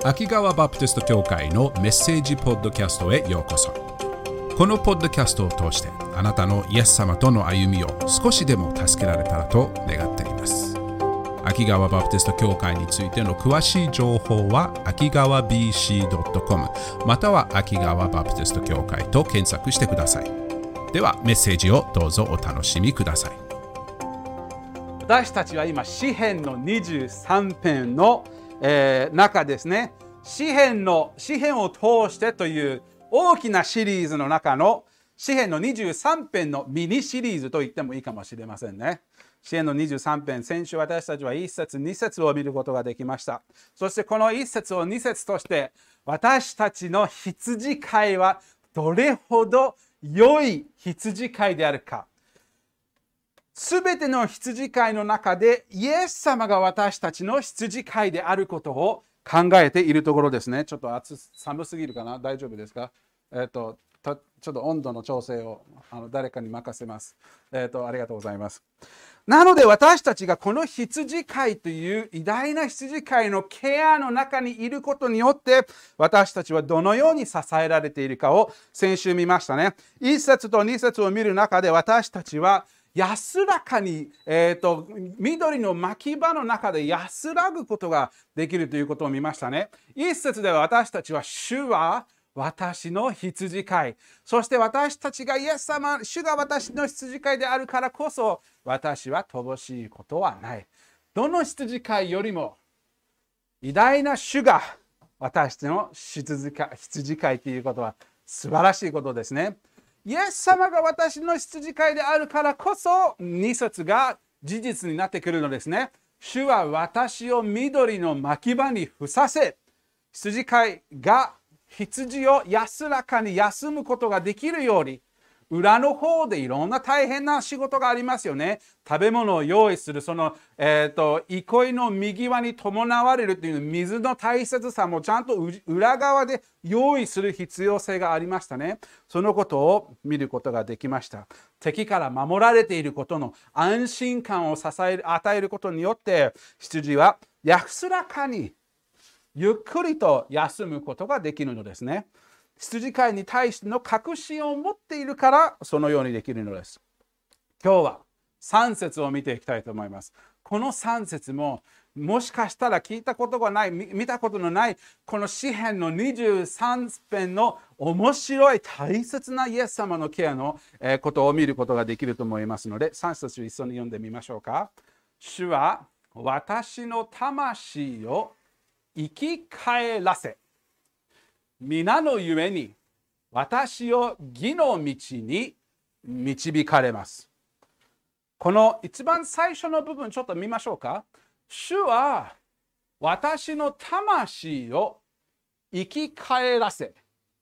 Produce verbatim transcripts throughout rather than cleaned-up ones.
秋川バプテスト教会のメッセージポッドキャストへようこそ。このポッドキャストを通してあなたのイエス様との歩みを少しでも助けられたらと願っています。秋川バプテスト教会についての詳しい情報は秋川 ビーシードットコム または秋川バプテスト教会と検索してください。ではメッセージをどうぞお楽しみください。 私たちは今詩編のにじゅうさん編の、えー、中ですね。詩編の詩編を通してという大きなシリーズの中の詩編のにじゅうさん編のミニシリーズと言ってもいいかもしれませんね。詩編のにじゅうさん編、先週私たちはいっ節に節を見ることができました。そしてこのいっ節をに節として私たちの羊飼いはどれほど良い羊飼いであるか。すべての羊飼いの中でイエス様が私たちの羊飼いであることを考えているところですね。ちょっと暑寒すぎるかな？大丈夫ですか？えっと、ちょっと温度の調整をあの誰かに任せます。えっと、ありがとうございます。なので私たちがこの羊飼いという偉大な羊飼いのケアの中にいることによって私たちはどのように支えられているかを先週見ましたね。いっ節とに節を見る中で私たちは安らかに、えーと、緑の牧場の中で安らぐことができるということを見ましたね。一節では私たちは主は私の羊飼い。そして私たちがイエス様、主が私の羊飼いであるからこそ私は乏しいことはない。どの羊飼いよりも偉大な主が私の羊飼い、羊飼いということは素晴らしいことですね。イエス様が私の羊飼いであるからこそに節が事実になってくるのですね。主は私を緑の牧場にふさせ、羊飼いが羊を安らかに休むことができるように、裏の方でいろんな大変な仕事がありますよね。食べ物を用意する、その、えーと、憩いの右側に伴われるという水の大切さもちゃんと裏側で用意する必要性がありましたね。そのことを見ることができました。敵から守られていることの安心感を支える、与えることによって羊は安らかにゆっくりと休むことができるのですね。羊飼いに対しての確信を持っているからそのようにできるのです。今日はさん節を見ていきたいと思います。このさん節ももしかしたら聞いたことがない、見たことのないこの詩編のにじゅうさん編の面白い大切なイエス様のケアのことを見ることができると思いますので、さん節を一緒に読んでみましょうか。主は私の魂を生き返らせ、皆のゆえに私を義の道に導かれます。この一番最初の部分ちょっと見ましょうか。主は私の魂を生き返らせ。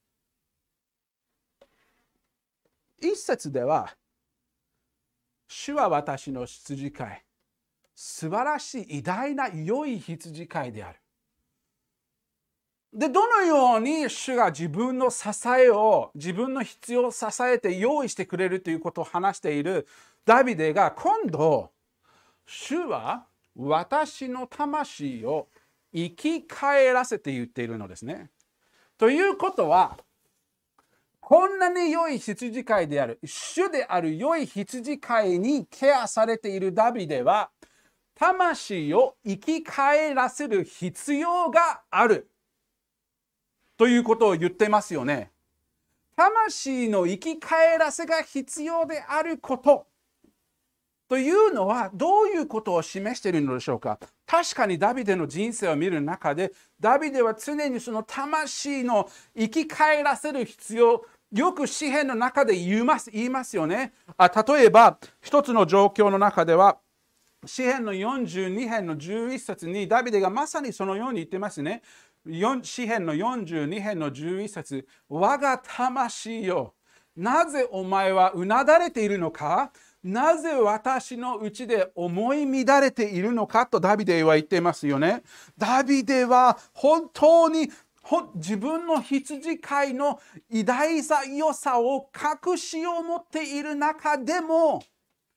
一節では主は私の羊飼い、素晴らしい偉大な良い羊飼いである。で、どのように主が自分の支えを、自分の必要を支えて用意してくれるということを話しているダビデが今度、主は私の魂を生き返らせて言っているのですね。ということは、こんなに良い羊飼いである、主である良い羊飼いにケアされているダビデは、魂を生き返らせる必要がある。ということを言ってますよね。魂の生き返らせが必要であることというのはどういうことを示しているのでしょうか。確かにダビデの人生を見る中で、ダビデは常にその魂の生き返らせる必要、よく詩篇の中で言います、言いますよね。あ、例えば一つの状況の中では、詩篇のよんじゅうに編のじゅういち節にダビデがまさにそのように言ってますね。詩編のよんじゅうに編のじゅういち節、我が魂よ、なぜお前はうなだれているのか、なぜ私のうちで思い乱れているのかとダビデは言っていますよね。ダビデは本当に自分の羊飼いの偉大さ、良さを隠しを持っている中でも、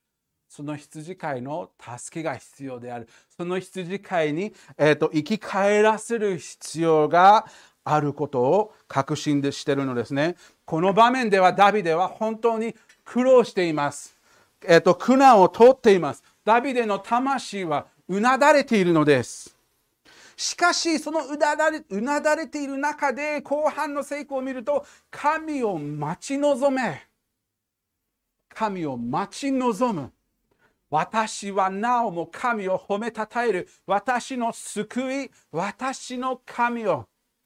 その羊飼いの助けが必要である。その羊飼いに、えー、と生き返らせる必要があることを確信でしているのですね。この場面ではダビデは本当に苦労しています。えー、と苦難を通っています。ダビデの魂はうなだれているのです。しかし、そのうなだれ、うなだれている中で後半の成功を見ると、神を待ち望め。神を待ち望む。私はなおも神を褒めたたえる。私の救い、私の神を。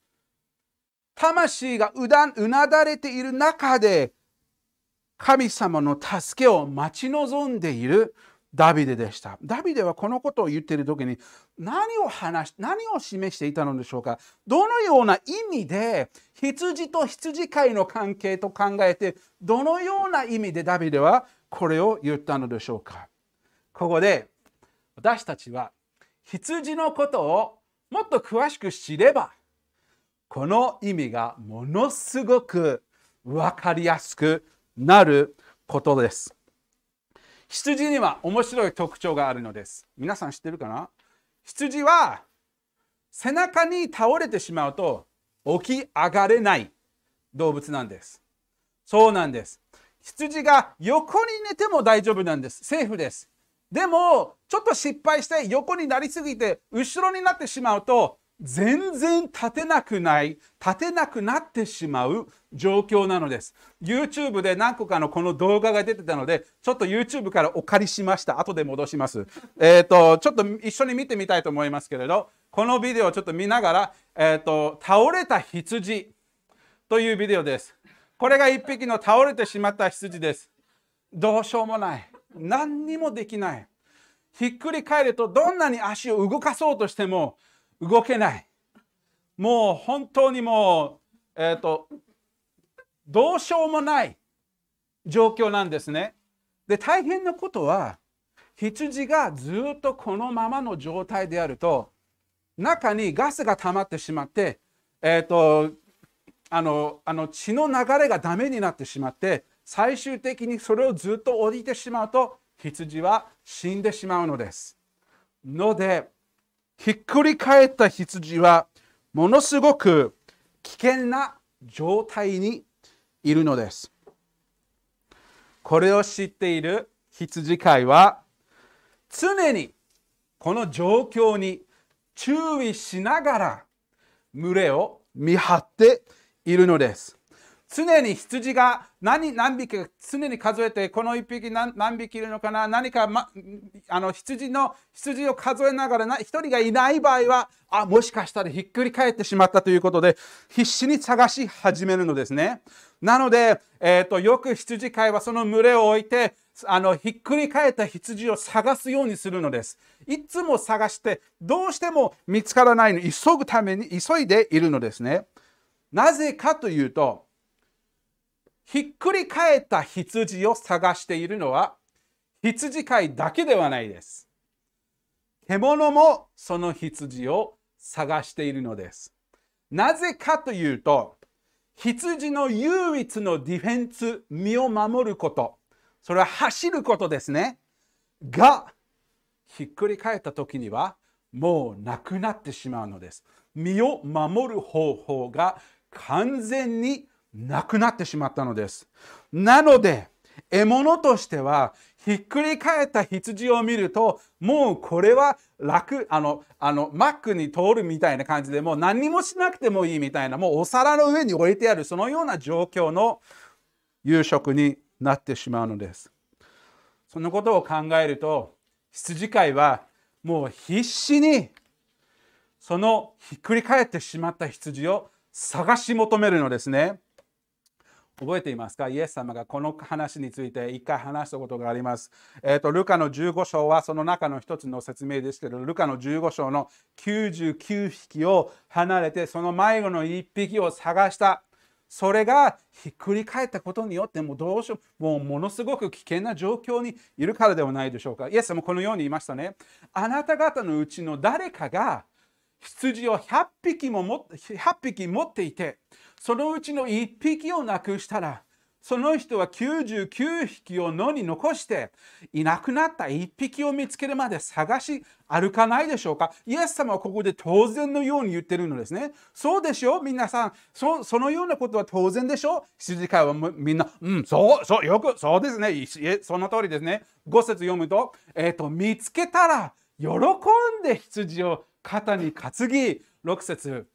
魂がうだうなだれている中で、神様の助けを待ち望んでいるダビデでした。ダビデはこのことを言っているときに何を話し、何を示していたのでしょうか。どのような意味で羊と羊飼いの関係と考えて、どのような意味でダビデはこれを言ったのでしょうか。ここで私たちは羊のことをもっと詳しく知れば、この意味がものすごく分かりやすくなることです。羊には面白い特徴があるのです。皆さん知ってるかな？羊は背中に倒れてしまうと起き上がれない動物なんです。そうなんです。羊が横に寝ても大丈夫なんです。セーフです。でもちょっと失敗して横になりすぎて後ろになってしまうと全然立てなくない立てなくなってしまう状況なのです。 YouTube で何個かのこの動画が出てたので、ちょっと YouTube からお借りしました。後で戻します。えっとちょっと一緒に見てみたいと思いますけれど、このビデオをちょっと見ながら、えっと倒れた羊というビデオです。これが一匹の倒れてしまった羊です。どうしようもない、何にもできない。ひっくり返るとどんなに足を動かそうとしても動けない。もう本当にもう、えーと、どうしようもない状況なんですね。で、大変なことは、羊がずっとこのままの状態であると、中にガスが溜まってしまって、えーと、あの、あの血の流れがダメになってしまって、最終的にそれをずっと降りてしまうと、羊は死んでしまうのです。ので、ひっくり返った羊はものすごく危険な状態にいるのです。これを知っている羊飼いは常にこの状況に注意しながら群れを見張っているのです。常に羊が 何, 何匹か常に数えて、この一匹 何, 何匹いるのかな、何か、ま、あの 羊, の羊を数えながら一人がいない場合は、あ、もしかしたらひっくり返ってしまったということで必死に探し始めるのですね。なので、えーと、よく羊飼いはその群れを置いて、あのひっくり返った羊を探すようにするのです。いつも探してどうしても見つからないので、急ぐために急いでいるのですね。なぜかというと、ひっくり返った羊を探しているのは羊飼いだけではないです。獣もその羊を探しているのです。なぜかというと、羊の唯一のディフェンス、身を守ること、それは走ることですね。が、ひっくり返った時にはもうなくなってしまうのです。身を守る方法が完全になくなってしまったのです。なので、獲物としてはひっくり返った羊を見ると、もうこれは楽、あの、あのマックに通るみたいな感じで、もう何もしなくてもいいみたいな、もうお皿の上に置いてある、そのような状況の夕食になってしまうのです。そのことを考えると、羊飼いはもう必死にそのひっくり返ってしまった羊を探し求めるのですね。覚えていますか？イエス様がこの話について一回話したことがあります。えーと、ルカのじゅうご章はその中の一つの説明ですけど、ルカのじゅうご章のきゅうじゅうきゅう匹を離れて、その迷子のいっ匹を探した。それがひっくり返ったことによって、もうどうしよう、もうものすごく危険な状況にいるからではないでしょうか。イエス様もこのように言いましたね。あなた方のうちの誰かが羊をひゃっぴきもひゃっぴき持っていて、そのうちのいっぴきをなくしたら、 その人はきゅうじゅうきゅうひきを野に残して、いなくなったいっぴきを見つけるまで探し歩かないでしょうか。イエス様はここで当然のように言ってるのですね。そうでしょ皆さん、そ, そのようなことは当然でしょ。羊飼いはみんな、うん、そう、そう、よく、そうですね。その通りですね。ご節読むと、えっと、見つけたら喜んで羊を肩に担ぎ、ろく節。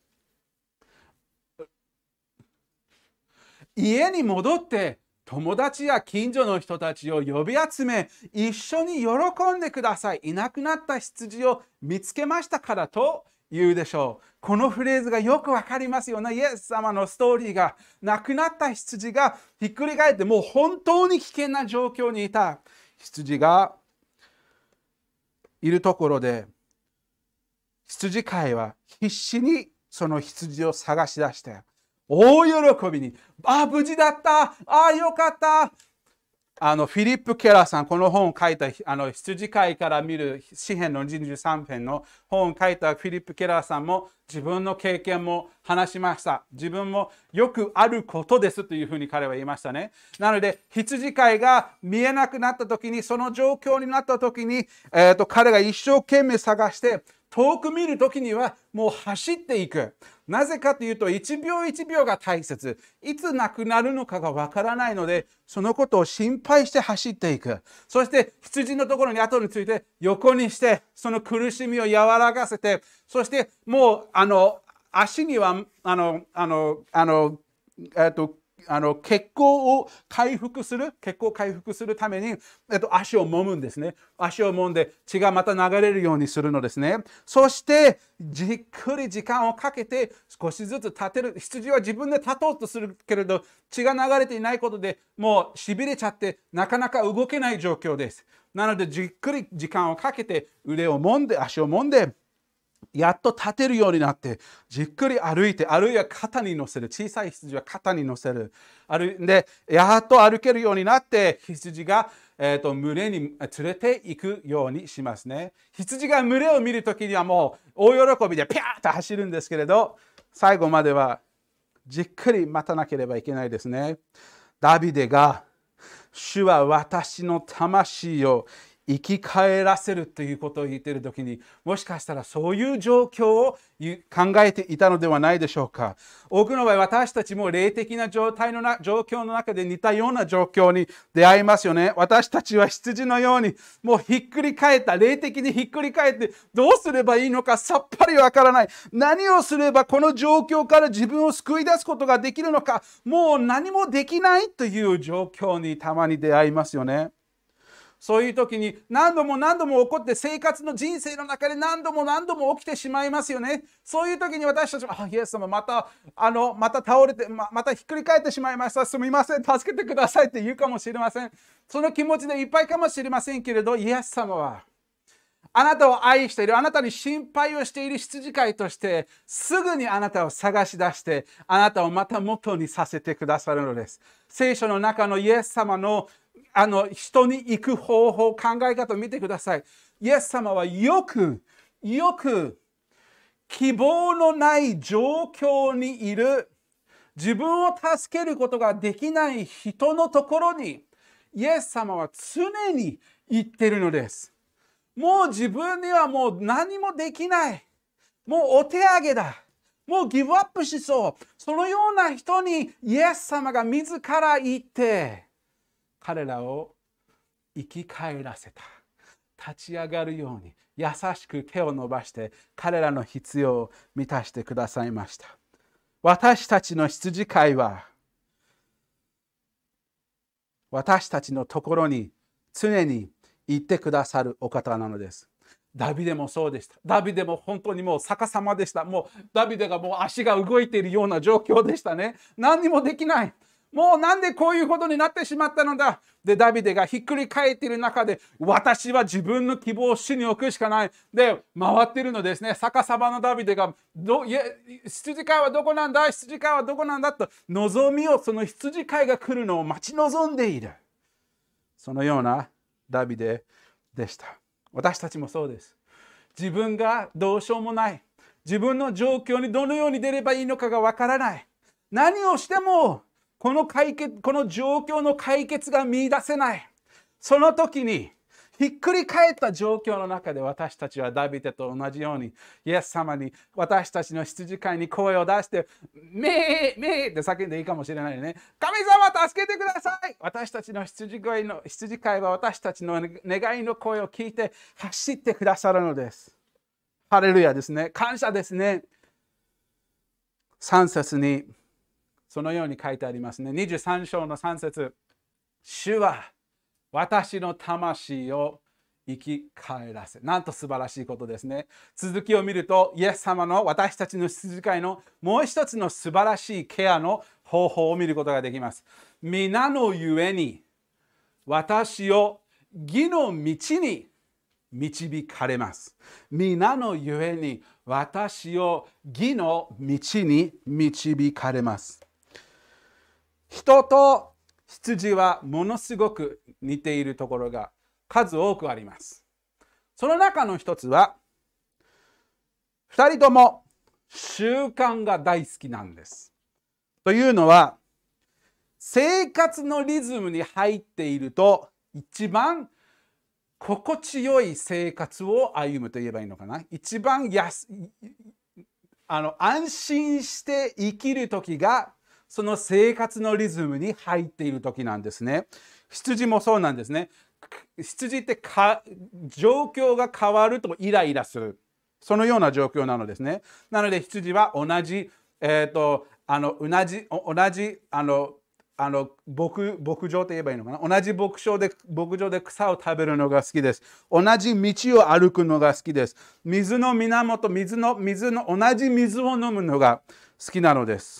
家に戻って友達や近所の人たちを呼び集め、一緒に喜んでください。いなくなった羊を見つけましたからと言うでしょう。このフレーズがよくわかりますよね。イエス様のストーリーが、亡くなった羊がひっくり返って、もう本当に危険な状況にいた羊がいるところで、羊飼いは必死にその羊を探し出して、大喜びに、ああ、無事だった、ああ、よかった。あのフィリップ・ケラーさん、この本を書いた、あの羊飼いから見る詩編のにじゅうさん編の本を書いたフィリップ・ケラーさんも自分の経験も話しました。自分もよくあることですというふうに彼は言いましたね。なので、羊飼いが見えなくなった時に、その状況になった時に、えーと、彼が一生懸命探して、遠く見るときにはもう走っていく。なぜかというと、一秒一秒が大切。いつ亡くなるのかがわからないので、そのことを心配して走っていく。そして、羊のところに後について横にして、その苦しみを和らかせて、そしてもう、あの、足には、あの、あの、あの、えっと、あの血行を回復する血行を回復するために、えっと、足を揉むんですね。足を揉んで血がまた流れるようにするのですね。そしてじっくり時間をかけて少しずつ立てる。羊は自分で立とうとするけれど、血が流れていないことでもうしびれちゃってなかなか動けない状況です。なのでじっくり時間をかけて腕を揉んで足を揉んで、やっと立てるようになって、じっくり歩いて、あるいは肩に乗せる。小さい羊は肩に乗せる。歩で、やっと歩けるようになって、羊が、えーと、群れに連れて行くようにしますね。羊が群れを見るときにはもう大喜びでピャーッと走るんですけれど、最後まではじっくり待たなければいけないですね。ダビデが、主は私の魂を生き返らせるということを言っているときに、もしかしたらそういう状況を考えていたのではないでしょうか。多くの場合、私たちも霊的な状態のな状況の中で似たような状況に出会いますよね。私たちは羊のようにもうひっくり返った、霊的にひっくり返って、どうすればいいのかさっぱりわからない。何をすればこの状況から自分を救い出すことができるのか、もう何もできないという状況にたまに出会いますよね。そういう時に何度も何度も起こって、生活の人生の中で何度も何度も起きてしまいますよね。そういう時に私たちは、あ、イエス様またあのまた倒れて ま, またひっくり返ってしまいました。すみません、助けてくださいって言うかもしれません。その気持ちでいっぱいかもしれませんけれど、イエス様はあなたを愛している、あなたに心配をしている羊飼いとして、すぐにあなたを探し出して、あなたをまた元にさせてくださるのです。聖書の中のイエス様のあの人に行く方法、考え方を見てください。イエス様はよく、よく希望のない状況にいる、自分を助けることができない人のところに、イエス様は常に行っているのです。もう自分にはもう何もできない。もうお手上げだ。もうギブアップしそう。そのような人にイエス様が自ら行って、彼らを生き返らせた。立ち上がるように優しく手を伸ばして彼らの必要を満たしてくださいました。私たちの羊飼いは私たちのところに常に行ってくださるお方なのです。ダビデもそうでした。ダビデも本当にもう逆さまでした。もうダビデがもう足が動いているような状況でしたね。何にもできない。もうなんでこういうことになってしまったのだ。で、ダビデがひっくり返っている中で、私は自分の希望を主に置くしかない。で、回っているのですね。逆さまのダビデが、どいや羊飼いはどこなんだ、羊飼いはどこなんだと、望みを、その羊飼いが来るのを待ち望んでいる。そのようなダビデでした。私たちもそうです。自分がどうしようもない。自分の状況にどのように出ればいいのかがわからない。何をしてもこの解決、この状況の解決が見出せない。その時に、ひっくり返った状況の中で私たちはダビデと同じように、イエス様に私たちの羊飼いに声を出して、めーめーって叫んでいいかもしれないね。神様助けてください。私たちの羊飼いの羊飼いは私たちの願いの声を聞いて走ってくださるのです。ハレルヤですね。感謝ですね。さん節にそのように書いてありますね。にじゅうさん章のさん節。主は私の魂を生き返らせ。なんと素晴らしいことですね。続きを見ると、イエス様の私たちの羊飼いのもう一つの素晴らしいケアの方法を見ることができます。皆のゆえに私を義の道に導かれます。皆のゆえに私を義の道に導かれます。人と羊はものすごく似ているところが数多くあります。その中の一つは、二人とも習慣が大好きなんです。というのは、生活のリズムに入っていると、一番心地よい生活を歩むと言えばいいのかな。一番やすあの安心して生きる時が、その生活のリズムに入っている時なんですね。羊もそうなんですね。羊ってか状況が変わるとイライラする。そのような状況なのですね。なので羊は同じ、えーと、あの同じ、同じあのあの 牧, 牧場と言えばいいのかな。同じ牧場で牧場で草を食べるのが好きです。同じ道を歩くのが好きです。水の源、水の水の同じ水を飲むのが好きなのです。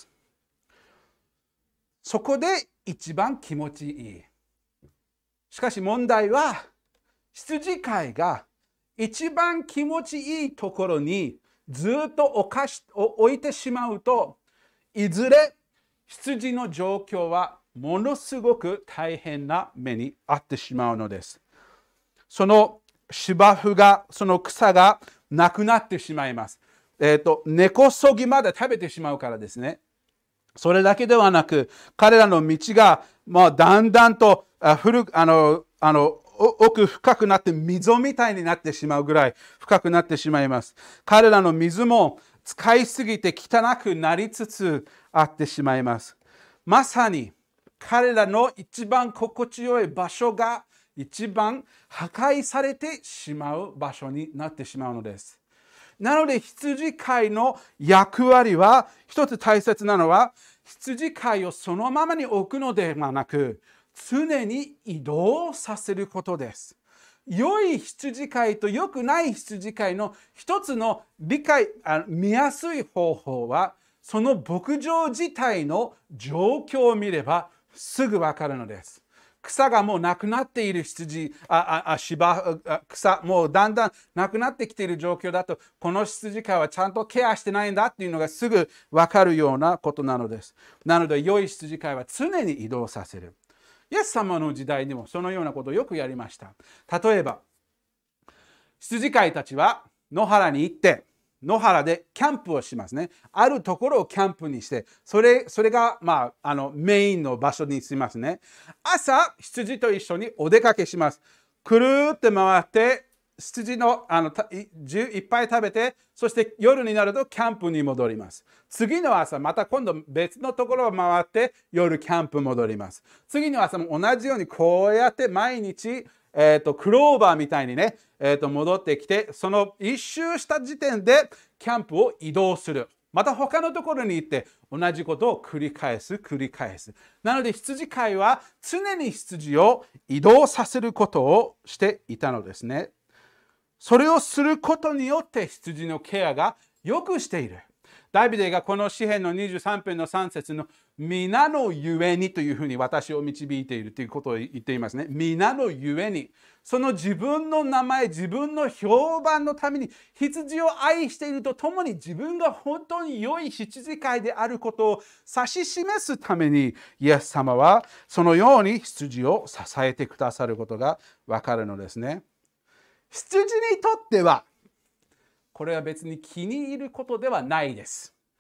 そこで一番気持ちいい。しかし問題は、羊飼いが一番気持ちいいところにずっと置かし置いてしまうと、いずれ羊の状況はものすごく大変な目に遭ってしまうのです。その芝生が、その草がなくなってしまいます。えっと、根こそぎまで食べてしまうからですね。それだけではなく、彼らの道がもうだんだんと古くあのあの奥深くなって溝みたいになってしまうぐらい深くなってしまいます。彼らの水も使いすぎて汚くなりつつあってしまいます。まさに彼らの一番心地よい場所が一番破壊されてしまう場所になってしまうのです。なので羊飼いの役割は、一つ大切なのは、羊飼いをそのままに置くのではなく、常に移動させることです。良い羊飼いと良くない羊飼いの一つの理解、あ見やすい方法は、その牧場自体の状況を見ればすぐ分かるのです。草がもうなくなっている羊、ああ芝あ草、もうだんだんなくなってきている状況だと、この羊飼いはちゃんとケアしてないんだっていうのがすぐ分かるようなことなのです。なので、良い羊飼いは常に移動させる。イエス様の時代にもそのようなことをよくやりました。例えば、羊飼いたちは野原に行って、野原でキャンプをしますね。あるところをキャンプにして、それ、それが、まあ、あのメインの場所にしますね。朝、羊と一緒にお出かけします。くるーって回って、羊の、あのいっぱい食べて、そして夜になるとキャンプに戻ります。次の朝、また今度別のところを回って、夜キャンプ戻ります。次の朝も同じようにこうやって毎日、えーと、クローバーみたいにね、えーと、戻ってきて、その一周した時点でキャンプを移動する。また他のところに行って同じことを繰り返す、繰り返す。なので羊飼いは常に羊を移動させることをしていたのですね。それをすることによって羊のケアがよくしている。ダビデがこの詩編のにじゅうさん編のさん節の皆のゆえにというふうに私を導いているということを言っていますね。皆のゆえに。その自分の名前、自分の評判のために羊を愛しているとともに自分が本当に良い羊飼いであることを指し示すためにイエス様はそのように羊を支えてくださることがわかるのですね。羊にとってはこれは別に気に入ることではないです。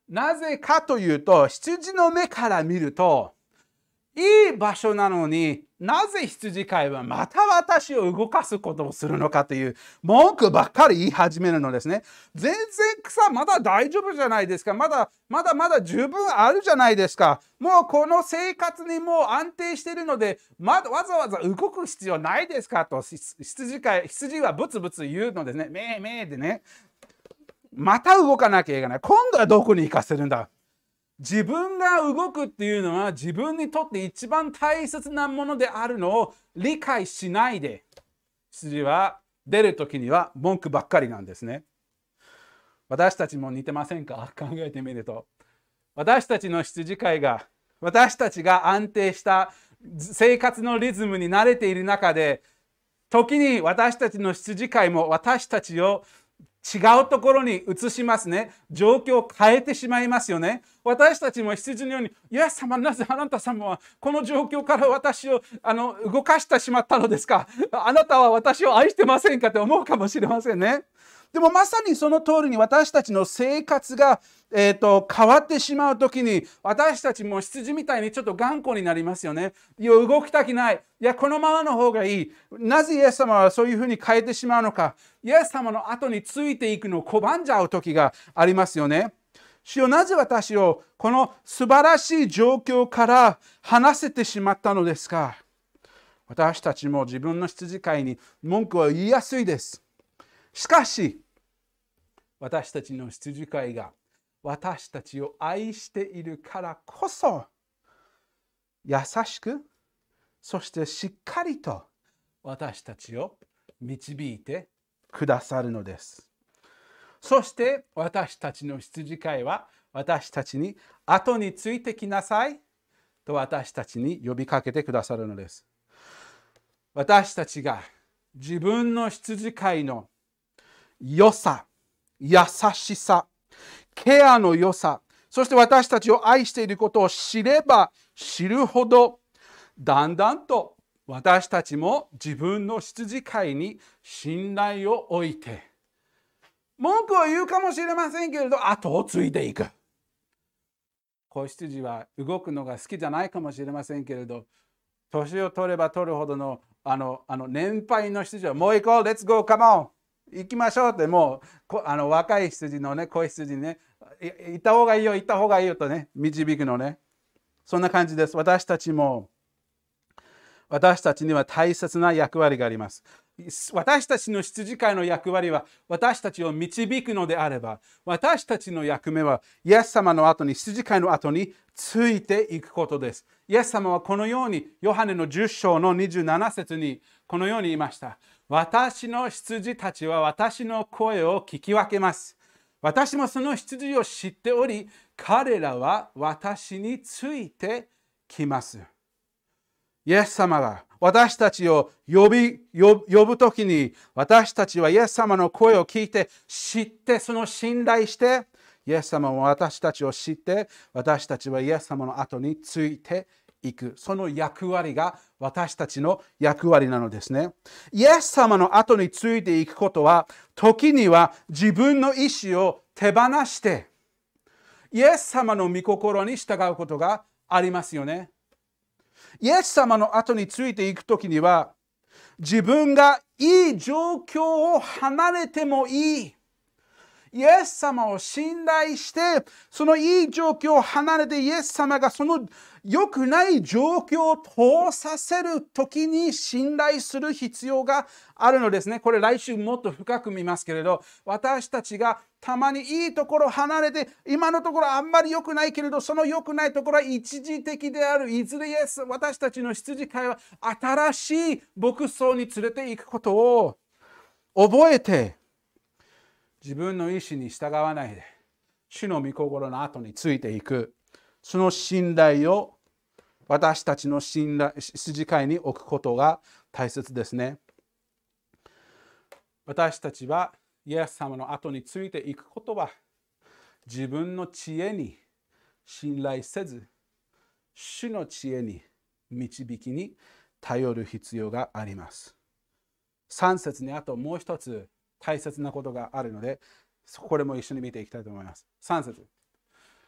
なぜかというと、羊の目から見ると、いい場所なのになぜ羊飼いはまた私を動かすことをするのかという文句ばっかり言い始めるのですね。全然草まだ大丈夫じゃないですか。まだまだまだ十分あるじゃないですか。もうこの生活にもう安定しているので、まだわざわざ動く必要ないですかと羊飼い、羊はブツブツ言うのですね。めーめーでね。また動かなきゃいけない。今度はどこに行かせるんだ。自分が動くっていうのは自分にとって一番大切なものであるのを理解しないで、羊は出るときには文句ばっかりなんですね。私たちも似てませんか？考えてみると。私たちの羊飼いが、私たちが安定した生活のリズムに慣れている中で、時に私たちの羊飼いも私たちを違うところに移しますね。状況を変えてしまいますよね。私たちも羊のように、イエス様、なぜあなた様はこの状況から私をあの動かしてしまったのですか？あなたは私を愛してませんかって思うかもしれませんね。でもまさにその通りに私たちの生活が、えーと、変わってしまうときに私たちも羊みたいにちょっと頑固になりますよね。いや、動きたくない。いや、このままの方がいい。なぜイエス様はそういうふうに変えてしまうのか。イエス様の後についていくのを拒んじゃうときがありますよね。主よ、なぜ私をこの素晴らしい状況から離せてしまったのですか。私たちも自分の羊飼いに文句を言いやすいです。しかし、私たちの羊飼いが私たちを愛しているからこそ、優しく、そしてしっかりと私たちを導いてくださるのです。そして私たちの羊飼いは私たちに後についてきなさいと私たちに呼びかけてくださるのです。私たちが自分の羊飼いの良さ、優しさ、ケアの良さ、そして私たちを愛していることを知れば知るほど、だんだんと私たちも自分の羊飼いに信頼を置いて、文句を言うかもしれませんけれど、後をついていく。子羊は動くのが好きじゃないかもしれませんけれど、年を取れば取るほどのあのあの年配の羊はもう行こう、レッツゴー、カモン行きましょうって、もうあの若い羊のね、子羊にね、行った方がいいよ、行った方がいいよとね、導くのね。そんな感じです。私たちも、私たちには大切な役割があります。私たちの羊飼いの役割は、私たちを導くのであれば、私たちの役目は、イエス様の後に、羊飼いの後についていくことです。イエス様はこのように、ヨハネのじゅっ章のにじゅうなな節に、このように言いました。私の羊たちは私の声を聞き分けます。私もその羊を知っており、彼らは私についてきます。イエス様が私たちを呼び、呼ぶときに、私たちはイエス様の声を聞いて、知って、その信頼して、イエス様は私たちを知って、私たちはイエス様の後についていく。その役割が私たちの役割なのですね。イエス様の後についていくことは、時には自分の意思を手放して、イエス様の御心に従うことがありますよね。イエス様の後についていくときには、自分がいい状況を離れてもいい。イエス様を信頼して、そのいい状況を離れて、イエス様がその良くない状況を通させるときに信頼する必要があるのですね。これ来週もっと深く見ますけれど、私たちがたまにいいところを離れて、今のところあんまり良くないけれど、その良くないところは一時的である。いずれイエス、私たちの羊飼いは新しい牧草に連れて行くことを覚えて、自分の意思に従わないで、主の御心の後についていく。その信頼を私たちの信頼、羊飼いに置くことが大切ですね。私たちはイエス様の後についていくことは、自分の知恵に信頼せず、主の知恵に導きに頼る必要があります。さん節にあともう一つ大切なことがあるので、これも一緒に見ていきたいと思います。さん節。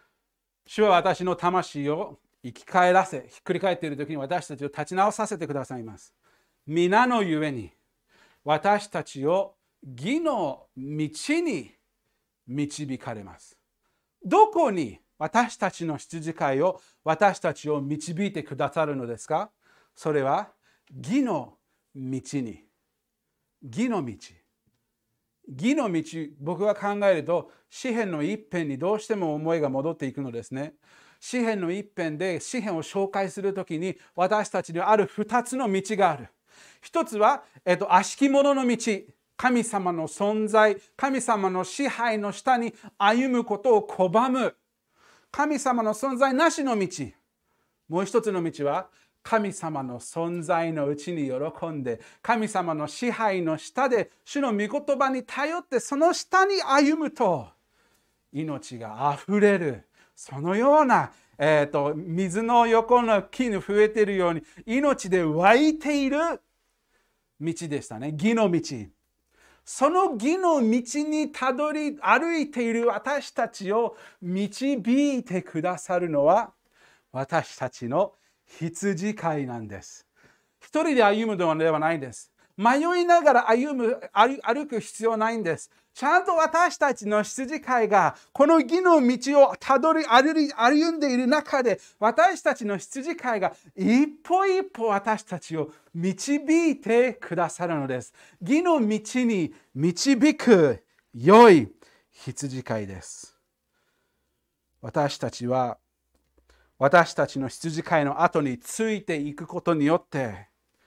主は私の魂を生き返らせ、ひっくり返っている時に私たちを立ち直させてくださいます。皆のゆえに私たちを義の道に導かれます。どこに私たちの羊飼いを私たちを導いてくださるのですか？それは義の道に。義の道。義の道、僕が考えると、詩篇の一編にどうしても思いが戻っていくのですね。詩篇の一編で詩篇を紹介するときに、私たちにある二つの道がある。一つは、えっと、悪しき者の道。神様の存在、神様の支配の下に歩むことを拒む。神様の存在なしの道。もう一つの道は、神様の存在のうちに喜んで、神様の支配の下で、主の御言葉に頼って、その下に歩むと、命があふれる。そのような、えーと、水の横の木に増えているように、命で湧いている道でしたね。義の道。その義の道にたどり歩いている私たちを導いてくださるのは、私たちの羊飼いなんです。一人で歩むのではないんです。迷いながら歩む、歩く必要ないんです。ちゃんと私たちの羊飼いがこの義の道をたどり歩んでいる中で、私たちの羊飼いが一歩一歩私たちを導いてくださるのです。義の道に導く良い羊飼いです。私たちは私たちの羊飼いの後についていくことによって、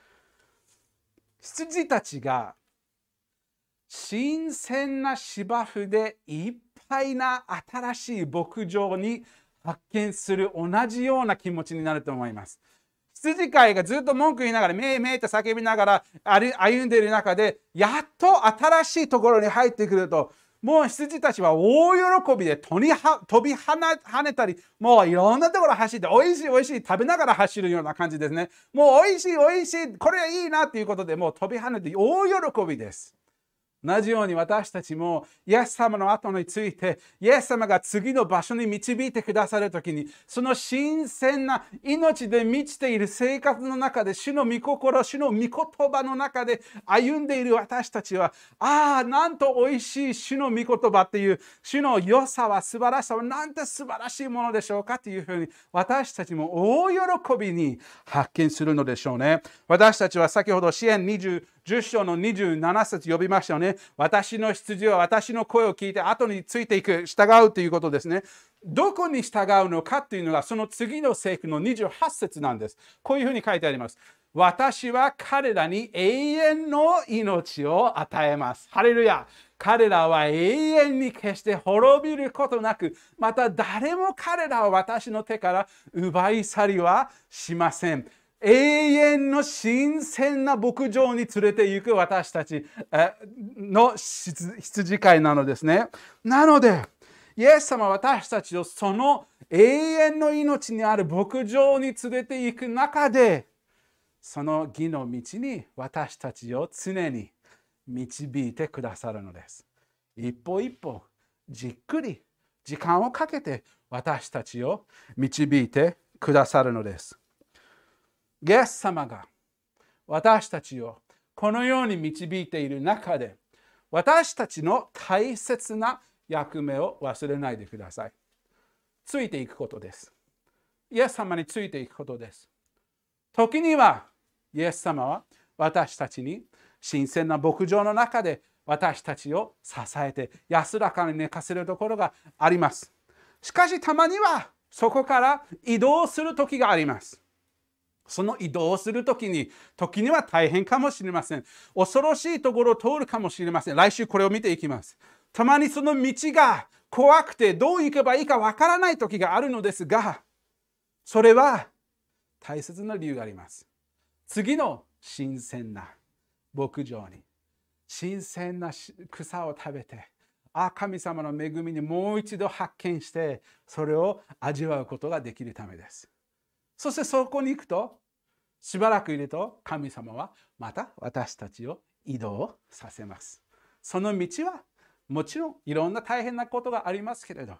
羊たちが新鮮な芝生でいっぱいな新しい牧場に発見する同じような気持ちになると思います。羊飼いがずっと文句言いながら、めいめいと叫びながら歩んでいる中で、やっと新しいところに入ってくると、もう羊たちは大喜びで飛び跳ねたり、もういろんなところ走って、おいしいおいしい食べながら走るような感じですね。もうおいしいおいしい、これいいなということで、もう飛び跳ねて大喜びです。同じように私たちもイエス様の後について、イエス様が次の場所に導いてくださるときに、その新鮮な命で満ちている生活の中で、主の御心、主の御言葉の中で歩んでいる私たちは、ああ、なんと美味しい主の御言葉っていう、主の良さは素晴らしさはなんて素晴らしいものでしょうかというふうに、私たちも大喜びに発見するのでしょうね。私たちは先ほど詩編にじゅうじゅっ章のにじゅうなな節呼びましたよね。私の羊は私の声を聞いて後についていく、従うということですね。どこに従うのかというのがその次の聖句のにじゅうはち節なんです。こういうふうに書いてあります。私は彼らに永遠の命を与えます。ハレルヤ。彼らは永遠に決して滅びることなく、また誰も彼らを私の手から奪い去りはしません。永遠の新鮮な牧場に連れて行く私たちの羊飼いなのですね。なので、イエス様は私たちをその永遠の命にある牧場に連れて行く中で、その義の道に私たちを常に導いてくださるのです。一歩一歩、じっくり時間をかけて私たちを導いてくださるのです。イエス様が私たちをこのように導いている中で、私たちの大切な役目を忘れないでください。ついていくことです。イエス様についていくことです。時にはイエス様は私たちに新鮮な牧場の中で私たちを支えて安らかに寝かせるところがあります。しかしたまにはそこから移動する時があります。その移動するときに、時には大変かもしれません。恐ろしいところを通るかもしれません。来週これを見ていきます。たまにその道が怖くてどう行けばいいかわからない時があるのですが、それは大切な理由があります。次の新鮮な牧場に、新鮮な草を食べて、あ、神様の恵みにもう一度発見して、それを味わうことができるためです。そしてそこに行くと、しばらくいると神様はまた私たちを移動させます。その道はもちろんいろんな大変なことがありますけれど、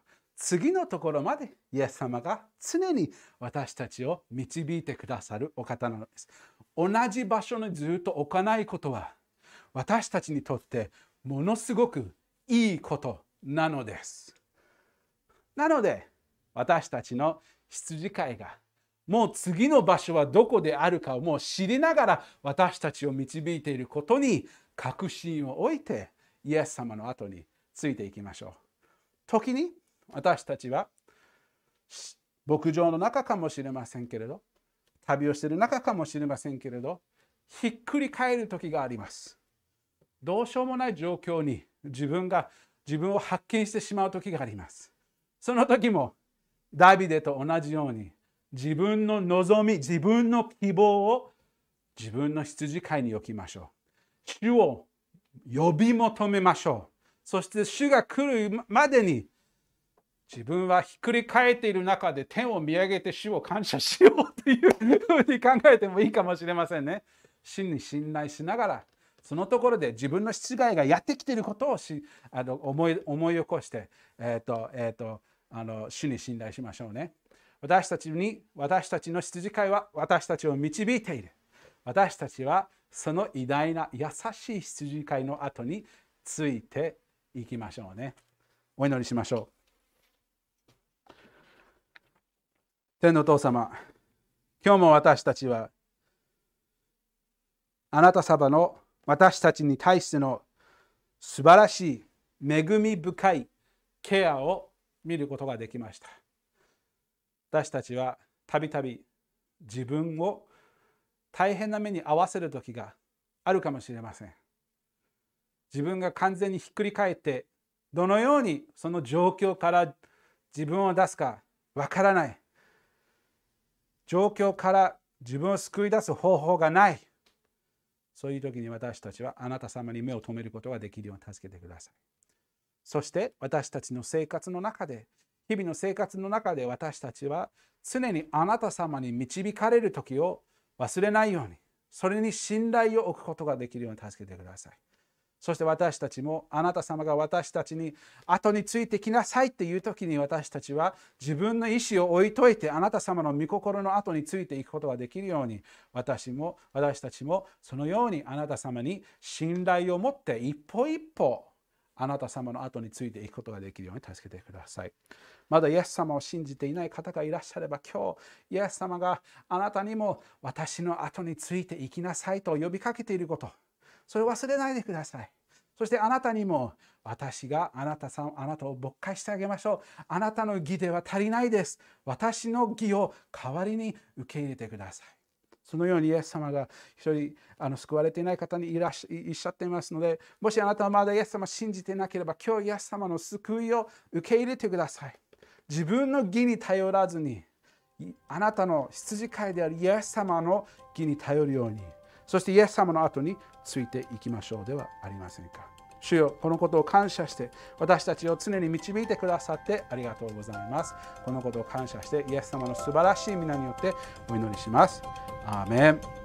次のところまでイエス様が常に私たちを導いてくださるお方なのです。同じ場所にずっと置かないことは私たちにとってものすごくいいことなのです。なので私たちの羊飼いがもう次の場所はどこであるかをもう知りながら私たちを導いていることに確信を置いてイエス様の後についていきましょう。時に私たちは牧場の中かもしれませんけれど、旅をしている中かもしれませんけれど、ひっくり返る時があります。どうしようもない状況に自分が自分を発見してしまう時があります。その時もダビデと同じように自分の望み、自分の希望を自分の羊飼いに置きましょう。主を呼び求めましょう。そして主が来るまでに自分はひっくり返っている中で天を見上げて主を感謝しようというふうに考えてもいいかもしれませんね。主に信頼しながら、そのところで自分の羊飼いがやってきていることをしあの思い、思い起こして、えーとえーと、あの主に信頼しましょうね。私たちに、私たちの羊飼いは私たちを導いている。私たちはその偉大な優しい羊飼いの後についていきましょうね。お祈りしましょう。天のお父様、今日も私たちはあなた様の私たちに対しての素晴らしい恵み深いケアを見ることができました。私たちはたびたび自分を大変な目に遭わせる時があるかもしれません。自分が完全にひっくり返ってどのようにその状況から自分を出すかわからない。状況から自分を救い出す方法がない。そういう時に私たちはあなた様に目を留めることができるように助けてください。そして私たちの生活の中で、日々の生活の中で私たちは常にあなた様に導かれる時を忘れないように、それに信頼を置くことができるように助けてください。そして私たちもあなた様が私たちに後についてきなさいっていう時に私たちは自分の意思を置いといてあなた様の御心の後についていくことができるように、私も私たちもそのようにあなた様に信頼を持って一歩一歩あなた様の後についていくことができるように助けてください。まだイエス様を信じていない方がいらっしゃれば、今日イエス様があなたにも私の後についていきなさいと呼びかけていること、それを忘れないでください。そしてあなたにも私があなたさん、あなたを牧会してあげましょう。あなたの義では足りないです。私の義を代わりに受け入れてください。そのようにイエス様が一人あの救われていない方にいらっしゃっていますので、もしあなたはまだイエス様を信じていなければ、今日イエス様の救いを受け入れてください。自分の義に頼らずに、あなたの羊飼いであるイエス様の義に頼るように、そしてイエス様の後についていきましょうではありませんか。主よ、このことを感謝して私たちを常に導いてくださってありがとうございます。このことを感謝してイエス様の素晴らしい皆によってお祈りします。アーメン。